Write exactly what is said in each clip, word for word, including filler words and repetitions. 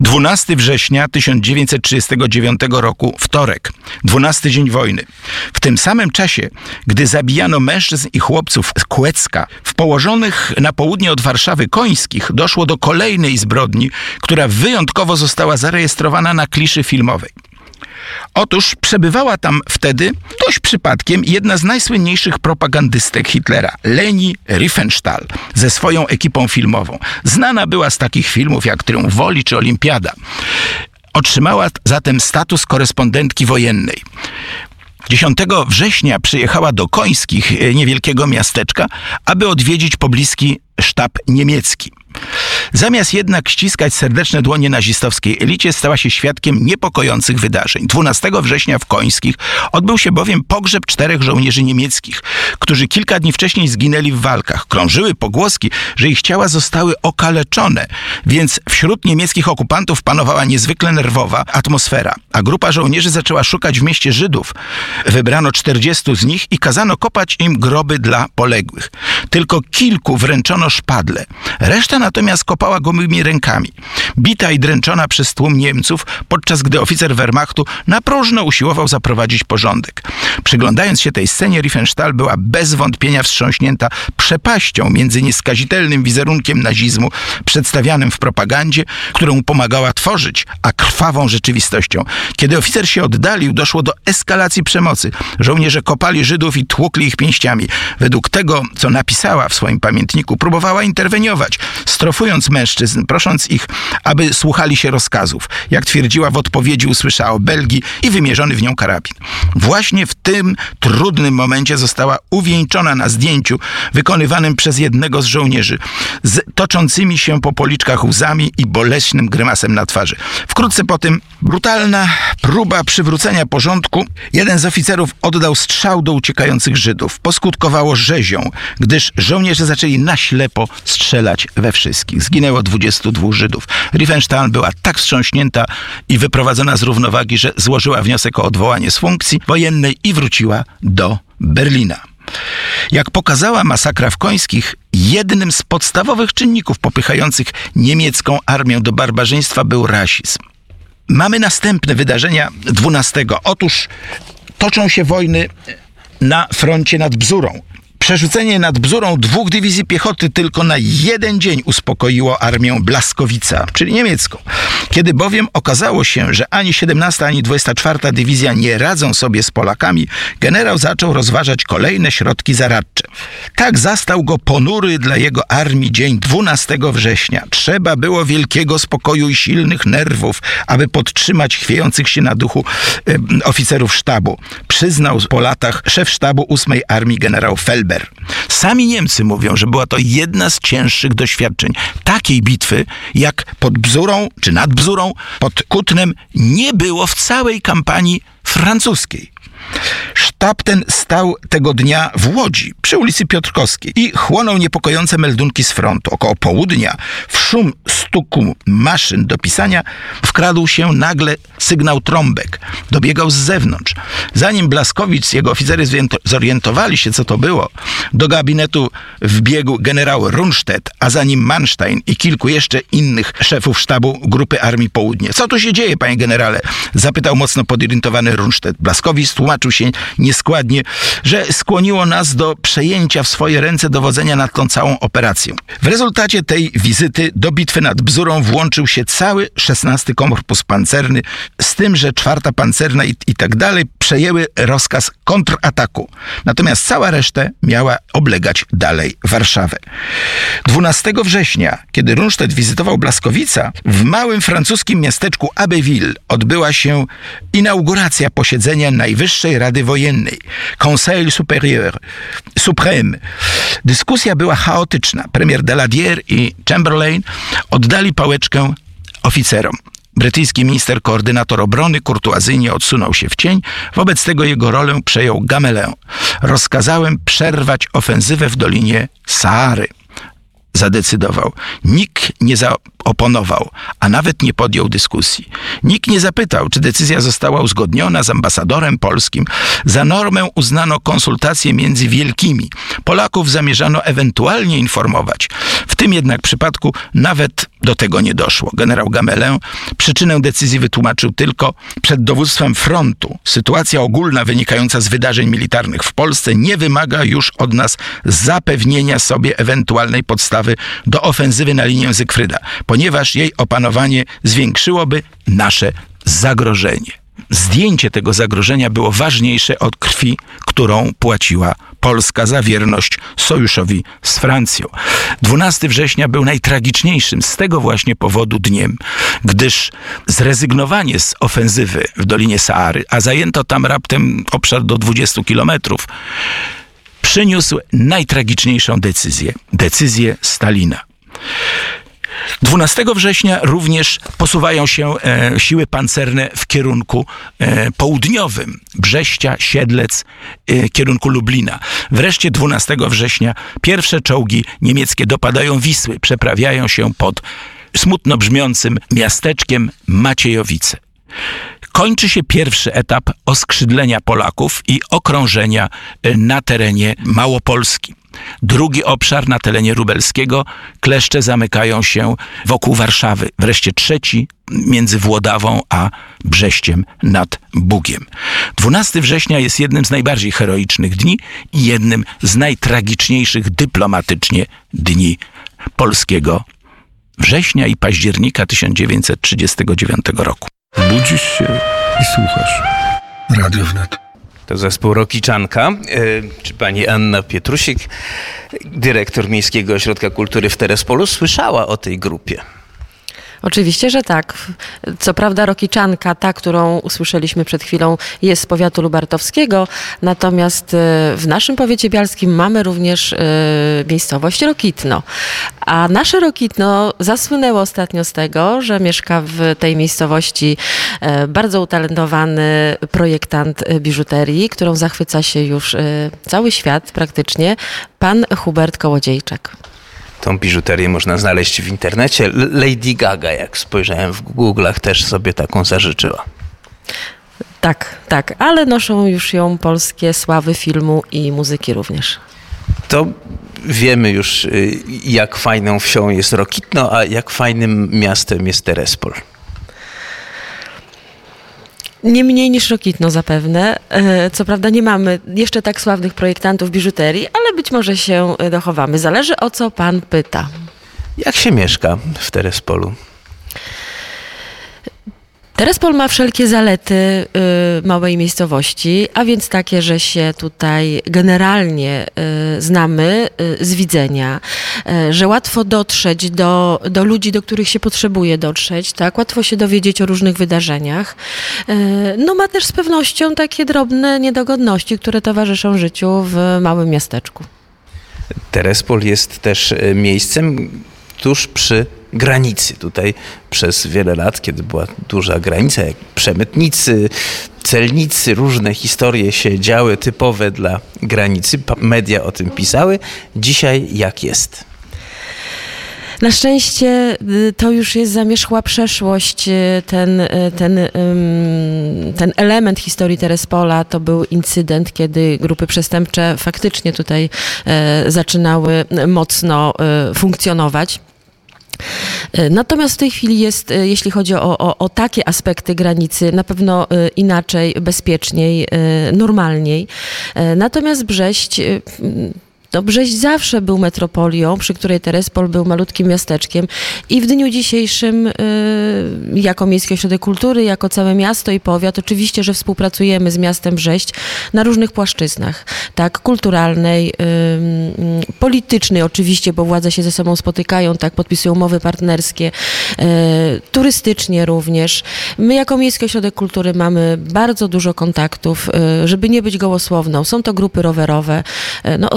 dwunastego września tysiąc dziewięćset trzydziestego dziewiątego roku, wtorek, dwunasty dzień wojny. W tym samym czasie, gdy zabijano mężczyzn i chłopców z Kłecka, w położonych na południe od Warszawy Końskich doszło do kolejnej zbrodni, która wyjątkowo została zarejestrowana na kliszy filmowej. Otóż przebywała tam wtedy, dość przypadkiem, jedna z najsłynniejszych propagandystek Hitlera, Leni Riefenstahl, ze swoją ekipą filmową. Znana była z takich filmów jak Triumf Woli czy Olimpiada. Otrzymała zatem status korespondentki wojennej. dziesiątego września przyjechała do Końskich, niewielkiego miasteczka, aby odwiedzić pobliski sztab niemiecki. Zamiast jednak ściskać serdeczne dłonie nazistowskiej elicie, stała się świadkiem niepokojących wydarzeń. dwunastego września w Końskich odbył się bowiem pogrzeb czterech żołnierzy niemieckich, którzy kilka dni wcześniej zginęli w walkach. Krążyły pogłoski, że ich ciała zostały okaleczone, więc wśród niemieckich okupantów panowała niezwykle nerwowa atmosfera, a grupa żołnierzy zaczęła szukać w mieście Żydów. Wybrano czterdziestu z nich i kazano kopać im groby dla poległych. Tylko kilku wręczono szpadle. Reszta natomiast kopała gołymi rękami. Bita i dręczona przez tłum Niemców, podczas gdy oficer Wehrmachtu na próżno usiłował zaprowadzić porządek. Przyglądając się tej scenie, Riefenstahl była bez wątpienia wstrząśnięta przepaścią między nieskazitelnym wizerunkiem nazizmu przedstawianym w propagandzie, którą pomagała tworzyć, a krwawą rzeczywistością. Kiedy oficer się oddalił, doszło do eskalacji przemocy. Żołnierze kopali Żydów i tłukli ich pięściami. Według tego, co napisała w swoim pamiętniku, próbowała interweniować, strofując mężczyzn, prosząc ich, aby słuchali się rozkazów. Jak twierdziła, w odpowiedzi usłyszała o Belgii i wymierzony w nią karabin. Właśnie w tym trudnym momencie została uwieńczona na zdjęciu wykonywanym przez jednego z żołnierzy, z toczącymi się po policzkach łzami i boleśnym grymasem na twarzy. Wkrótce po tym brutalna próba przywrócenia porządku. Jeden z oficerów oddał strzał do uciekających Żydów. Poskutkowało rzezią, gdyż żołnierze zaczęli na ślepo strzelać we wszystkich. Zginęło dwudziestu dwóch Żydów. Riefenstahl była tak wstrząśnięta i wyprowadzona z równowagi, że złożyła wniosek o odwołanie z funkcji wojennej i wróciła do Berlina. Jak pokazała masakra w Końskich, jednym z podstawowych czynników popychających niemiecką armię do barbarzyństwa był rasizm. Mamy następne wydarzenia dwunastego. Otóż toczą się wojny na froncie nad Bzurą. Przerzucenie nad Bzurą dwóch dywizji piechoty tylko na jeden dzień uspokoiło armię Blaskowica, czyli niemiecką. Kiedy bowiem okazało się, że ani siedemnasta, ani dwudziesta czwarta dywizja nie radzą sobie z Polakami, generał zaczął rozważać kolejne środki zaradcze. Tak zastał go ponury dla jego armii dzień dwunastego września. Trzeba było wielkiego spokoju i silnych nerwów, aby podtrzymać chwiejących się na duchu e, oficerów sztabu. Przyznał po latach szef sztabu ósmej Armii generał Felber. Sami Niemcy mówią, że była to jedna z cięższych doświadczeń. Takiej bitwy jak pod Bzurą, czy nad Bzurą, pod Kutnem nie było w całej kampanii francuskiej. Sztab ten stał tego dnia w Łodzi, przy ulicy Piotrkowskiej i chłonął niepokojące meldunki z frontu. Około południa w szum stuku maszyn do pisania wkradł się nagle sygnał trąbek. Dobiegał z zewnątrz. Zanim Blaskowicz i jego oficery zorientowali się, co to było, do gabinetu wbiegł generał Rundstedt, a za nim Manstein i kilku jeszcze innych szefów sztabu Grupy Armii Południe. Co tu się dzieje, panie generale? Zapytał mocno podorientowany Rundstedt. Blaskowicz tłumaczył się nieskładnie, że skłoniło nas do przejęcia w swoje ręce dowodzenia nad tą całą operacją. W rezultacie tej wizyty do bitwy nad Bzurą włączył się cały szesnasty Korpus Pancerny, z tym, że czwarta Pancerna i, i tak dalej przejęły rozkaz kontrataku. Natomiast cała reszta miała oblegać dalej Warszawę. dwunastego września, kiedy Rundstedt wizytował Blaskowica, w małym francuskim miasteczku Abbeville odbyła się inauguracja posiedzenia Najwyższej Rady Wojennej, Conseil Supérieur, Suprême. Dyskusja była chaotyczna. Premier Daladier i Chamberlain oddali pałeczkę oficerom. Brytyjski minister koordynator obrony kurtuazyjnie odsunął się w cień, wobec tego jego rolę przejął Gamelin. Rozkazałem przerwać ofensywę w Dolinie Sahary. zadecydował. Nikt nie zaoponował, a nawet nie podjął dyskusji. Nikt nie zapytał, czy decyzja została uzgodniona z ambasadorem polskim. Za normę uznano konsultacje między wielkimi. Polaków zamierzano ewentualnie informować. W tym jednak przypadku nawet do tego nie doszło. Generał Gamelin przyczynę decyzji wytłumaczył tylko: przed dowództwem frontu sytuacja ogólna wynikająca z wydarzeń militarnych w Polsce nie wymaga już od nas zapewnienia sobie ewentualnej podstawy do ofensywy na linię Zygfryda, ponieważ jej opanowanie zwiększyłoby nasze zagrożenie. Zdjęcie tego zagrożenia było ważniejsze od krwi, którą płaciła Polska za wierność sojuszowi z Francją. dwunastego września był najtragiczniejszym z tego właśnie powodu dniem, gdyż zrezygnowanie z ofensywy w Dolinie Sahary, a zajęto tam raptem obszar do dwudziestu kilometrów, przyniósł najtragiczniejszą decyzję. Decyzję Stalina. dwunastego września również posuwają się e, siły pancerne w kierunku e, południowym. Brześcia, Siedlec, e, kierunku Lublina. Wreszcie dwunastego września pierwsze czołgi niemieckie dopadają Wisły. Przeprawiają się pod smutno brzmiącym miasteczkiem Maciejowice. Kończy się pierwszy etap oskrzydlenia Polaków i okrążenia na terenie Małopolski. Drugi obszar na terenie Lubelskiego. Kleszcze zamykają się wokół Warszawy. Wreszcie trzeci między Włodawą a Brześciem nad Bugiem. dwunastego września jest jednym z najbardziej heroicznych dni i jednym z najtragiczniejszych dyplomatycznie dni polskiego września i października tysiąc dziewięćset trzydziestego dziewiątego roku. Budzisz się i słuchasz. Radio Wnet. To zespół Rokiczanka. Czy pani Anna Pietrusik, dyrektor Miejskiego Ośrodka Kultury w Terespolu, słyszała o tej grupie? Oczywiście, że tak. Co prawda Rokiczanka, ta, którą usłyszeliśmy przed chwilą, jest z powiatu lubartowskiego, natomiast w naszym powiecie bialskim mamy również miejscowość Rokitno. A nasze Rokitno zasłynęło ostatnio z tego, że mieszka w tej miejscowości bardzo utalentowany projektant biżuterii, którą zachwyca się już cały świat praktycznie, pan Hubert Kołodziejczak. Tą biżuterię można znaleźć w internecie. Lady Gaga, jak spojrzałem w Google'ach, też sobie taką zażyczyła. Tak, tak, ale noszą już ją polskie sławy filmu i muzyki również. To wiemy już, jak fajną wsią jest Rokitno, a jak fajnym miastem jest Terespol. Nie mniej niż Rokitno zapewne. Co prawda nie mamy jeszcze tak sławnych projektantów biżuterii, ale być może się dochowamy. Zależy, o co pan pyta. Jak się mieszka w Terespolu? Terespol ma wszelkie zalety y, małej miejscowości, a więc takie, że się tutaj generalnie y, znamy y, z widzenia, y, że łatwo dotrzeć do, do ludzi, do których się potrzebuje dotrzeć, tak? Łatwo się dowiedzieć o różnych wydarzeniach. Y, no ma też z pewnością takie drobne niedogodności, które towarzyszą życiu w małym miasteczku. Terespol jest też miejscem tuż przy granicy. Tutaj przez wiele lat, kiedy była duża granica, jak przemytnicy, celnicy, różne historie się działy typowe dla granicy. Media o tym pisały. Dzisiaj jak jest? Na szczęście to już jest zamierzchła przeszłość. Ten, ten, ten element historii Terespola to był incydent, kiedy grupy przestępcze faktycznie tutaj zaczynały mocno funkcjonować. Natomiast w tej chwili jest, jeśli chodzi o, o, o takie aspekty granicy, na pewno inaczej, bezpieczniej, normalniej. Natomiast Brześć... No, Brześć zawsze był metropolią, przy której Terespol był malutkim miasteczkiem i w dniu dzisiejszym y, jako Miejski Ośrodek Kultury, jako całe miasto i powiat, oczywiście, że współpracujemy z miastem Brześć na różnych płaszczyznach, tak, kulturalnej, y, y, politycznej oczywiście, bo władze się ze sobą spotykają, tak, podpisują umowy partnerskie, y, turystycznie również. My jako Miejski Ośrodek Kultury mamy bardzo dużo kontaktów, y, żeby nie być gołosłowną. Są to grupy rowerowe. Y, no, ostatnie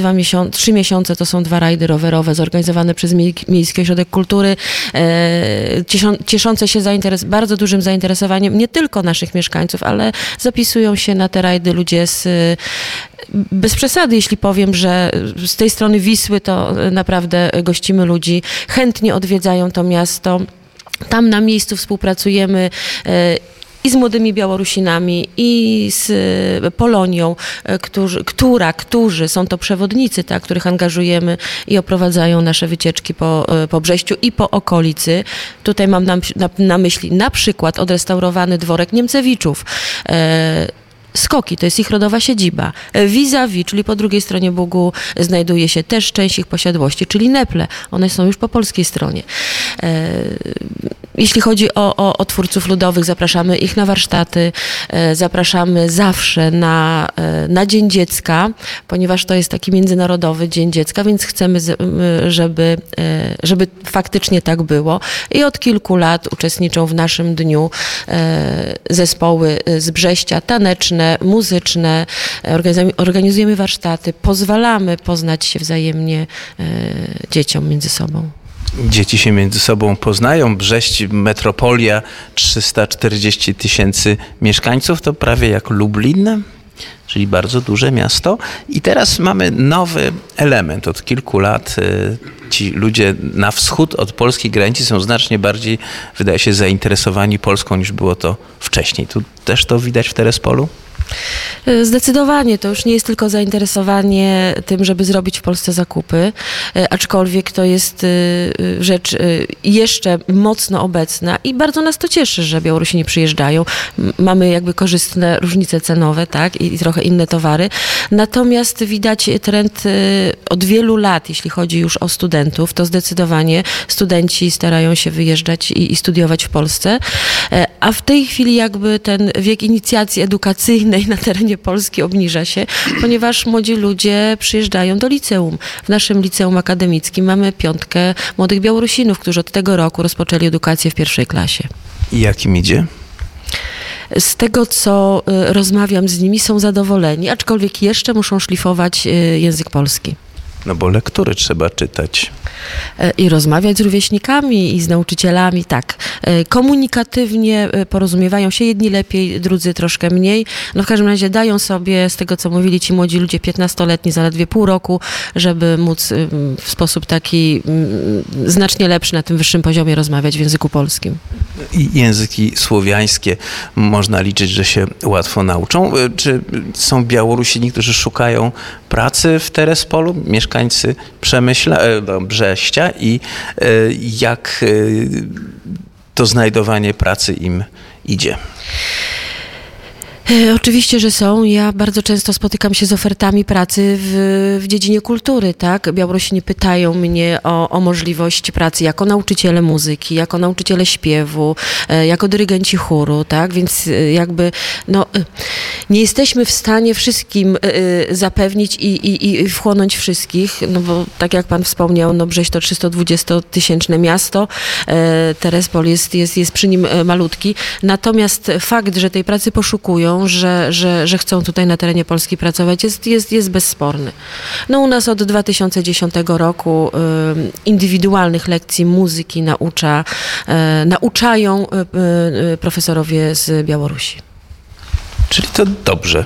dwa miesiące, trzy miesiące to są dwa rajdy rowerowe zorganizowane przez Miejski Ośrodek Kultury, cieszące się zainteres- bardzo dużym zainteresowaniem nie tylko naszych mieszkańców, ale zapisują się na te rajdy ludzie z bez przesady, jeśli powiem, że z tej strony Wisły to naprawdę gościmy ludzi, chętnie odwiedzają to miasto. Tam na miejscu współpracujemy i z młodymi Białorusinami, i z Polonią, którzy, która, którzy są to przewodnicy, tak, których angażujemy i oprowadzają nasze wycieczki po, po Brześciu i po okolicy. Tutaj mam na, na, na myśli na przykład odrestaurowany dworek Niemcewiczów, Skoki, to jest ich rodowa siedziba. Vis-a-vis, czyli po drugiej stronie Bugu, znajduje się też część ich posiadłości, czyli Neple. One są już po polskiej stronie. Jeśli chodzi o, o, o twórców ludowych, zapraszamy ich na warsztaty, zapraszamy zawsze na, na Dzień Dziecka, ponieważ to jest taki międzynarodowy Dzień Dziecka, więc chcemy, żeby, żeby faktycznie tak było. I od kilku lat uczestniczą w naszym dniu zespoły z Brześcia, taneczne, muzyczne, organizujemy warsztaty, pozwalamy poznać się wzajemnie dzieciom między sobą. Dzieci się między sobą poznają. Brześć, metropolia, trzysta czterdzieści tysięcy mieszkańców, to prawie jak Lublin, czyli bardzo duże miasto. I teraz mamy nowy element. Od kilku lat ci ludzie na wschód od polskiej granicy są znacznie bardziej, wydaje się, zainteresowani Polską niż było to wcześniej. Tu też to widać w Terespolu? Zdecydowanie. To już nie jest tylko zainteresowanie tym, żeby zrobić w Polsce zakupy, aczkolwiek to jest rzecz jeszcze mocno obecna i bardzo nas to cieszy, że Białorusini przyjeżdżają. Mamy jakby korzystne różnice cenowe, tak, i trochę inne towary. Natomiast widać trend od wielu lat, jeśli chodzi już o studentów, to zdecydowanie studenci starają się wyjeżdżać i, i studiować w Polsce, a w tej chwili jakby ten wiek inicjacji edukacyjnej na terenie Polski obniża się, ponieważ młodzi ludzie przyjeżdżają do liceum. W naszym liceum akademickim mamy piątkę młodych Białorusinów, którzy od tego roku rozpoczęli edukację w pierwszej klasie. I jak im idzie? Z tego, co rozmawiam z nimi, są zadowoleni, aczkolwiek jeszcze muszą szlifować język polski. No bo lektury trzeba czytać. I rozmawiać z rówieśnikami i z nauczycielami, tak. Komunikatywnie porozumiewają się, jedni lepiej, drudzy troszkę mniej. No w każdym razie dają sobie, z tego co mówili ci młodzi ludzie, piętnastoletni, zaledwie pół roku, żeby móc w sposób taki znacznie lepszy na tym wyższym poziomie rozmawiać w języku polskim. I języki słowiańskie można liczyć, że się łatwo nauczą. Czy są Białorusini, którzy szukają pracy w Terespolu, mieszkańcy Przemyśla, no, Brześcia i jak to znajdowanie pracy im idzie? Oczywiście, że są. Ja bardzo często spotykam się z ofertami pracy w, w dziedzinie kultury, tak? Białorusini pytają mnie o, o możliwość pracy jako nauczyciele muzyki, jako nauczyciele śpiewu, jako dyrygenci chóru, tak? Więc jakby no, nie jesteśmy w stanie wszystkim zapewnić i, i, i wchłonąć wszystkich, no bo tak jak pan wspomniał, no Brześć to trzystuodwudziestotysięczne miasto, Terespol jest, jest, jest przy nim malutki, natomiast fakt, że tej pracy poszukują, Że, że, że chcą tutaj na terenie Polski pracować, jest, jest, jest bezsporny. No u nas od dwa tysiące dziesiątego roku y, indywidualnych lekcji muzyki naucza, y, nauczają y, y, profesorowie z Białorusi. Czyli to dobrze.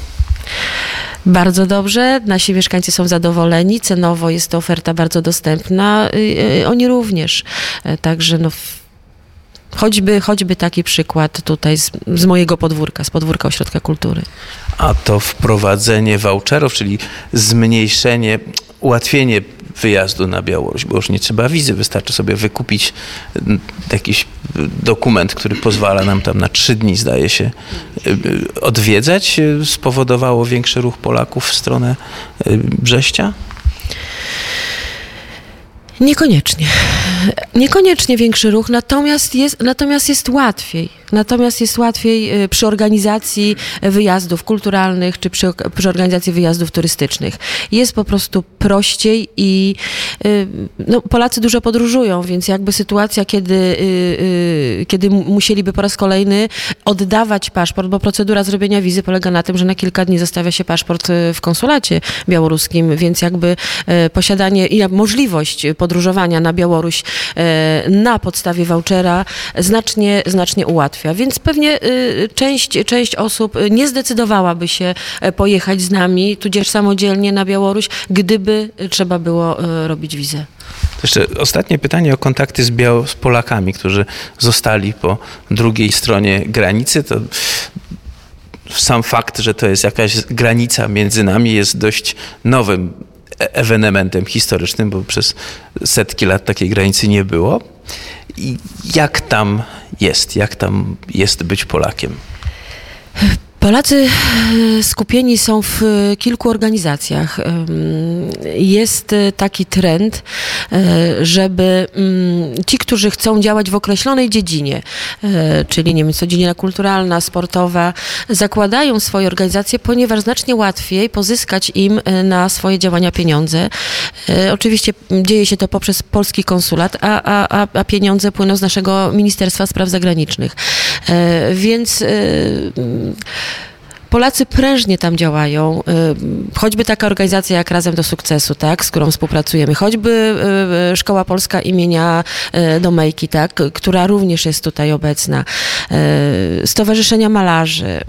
Bardzo dobrze, nasi mieszkańcy są zadowoleni, cenowo jest to oferta bardzo dostępna, y, y, oni również. Y, także no Choćby, choćby taki przykład tutaj z, z mojego podwórka, z podwórka Ośrodka Kultury. A to wprowadzenie voucherów, czyli zmniejszenie, ułatwienie wyjazdu na Białoruś, bo już nie trzeba wizy, wystarczy sobie wykupić jakiś dokument, który pozwala nam tam na trzy dni, zdaje się, odwiedzać, spowodowało większy ruch Polaków w stronę Brześcia? Niekoniecznie. Niekoniecznie większy ruch, natomiast jest, natomiast jest łatwiej. Natomiast jest łatwiej przy organizacji wyjazdów kulturalnych czy przy, przy organizacji wyjazdów turystycznych. Jest po prostu prościej i no, Polacy dużo podróżują, więc jakby sytuacja, kiedy kiedy musieliby po raz kolejny oddawać paszport, bo procedura zrobienia wizy polega na tym, że na kilka dni zostawia się paszport w konsulacie białoruskim, więc jakby posiadanie i możliwość podróżowania na Białoruś na podstawie vouchera znacznie, znacznie ułatwia. Więc pewnie część, część osób nie zdecydowałaby się pojechać z nami, tudzież samodzielnie na Białoruś, gdyby trzeba było robić wizę. Jeszcze ostatnie pytanie o kontakty z, Biał- z Polakami, którzy zostali po drugiej stronie granicy. To sam fakt, że to jest jakaś granica między nami, jest dość nowym ewenementem historycznym, bo przez setki lat takiej granicy nie było. I jak tam jest? Jak tam jest być Polakiem? Polacy skupieni są w kilku organizacjach. Jest taki trend, żeby ci, którzy chcą działać w określonej dziedzinie, czyli nie wiem, co dziedzina kulturalna, sportowa, zakładają swoje organizacje, ponieważ znacznie łatwiej pozyskać im na swoje działania pieniądze. Oczywiście dzieje się to poprzez polski konsulat, a, a, a pieniądze płyną z naszego Ministerstwa Spraw Zagranicznych. Więc Polacy prężnie tam działają, choćby taka organizacja jak Razem do Sukcesu, tak, z którą współpracujemy, choćby Szkoła Polska imienia Domejki, tak, która również jest tutaj obecna, Stowarzyszenia Malarzy.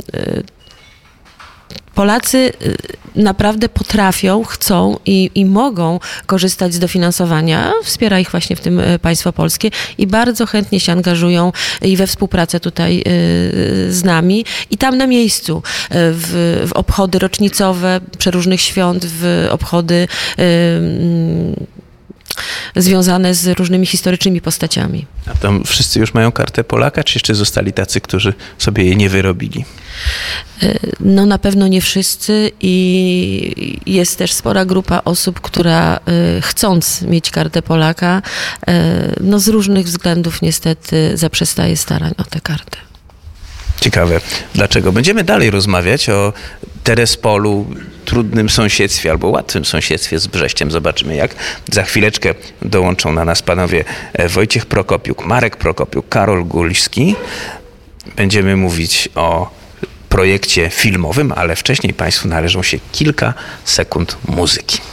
Polacy naprawdę potrafią, chcą i, i mogą korzystać z dofinansowania. Wspiera ich właśnie w tym państwo polskie i bardzo chętnie się angażują i we współpracę tutaj z nami. I tam na miejscu, w, w obchody rocznicowe, przeróżnych świąt, w obchody związane z różnymi historycznymi postaciami. A tam wszyscy już mają kartę Polaka, czy jeszcze zostali tacy, którzy sobie jej nie wyrobili? No na pewno nie wszyscy i jest też spora grupa osób, która chcąc mieć kartę Polaka, no z różnych względów niestety zaprzestaje starań o tę kartę. Ciekawe. Dlaczego? Będziemy dalej rozmawiać o Terespolu, trudnym sąsiedztwie albo łatwym sąsiedztwie z Brześciem. Zobaczymy jak. Za chwileczkę dołączą na nas panowie Wojciech Prokopiuk, Marek Prokopiuk, Karol Gulski. Będziemy mówić o projekcie filmowym, ale wcześniej państwu należą się kilka sekund muzyki.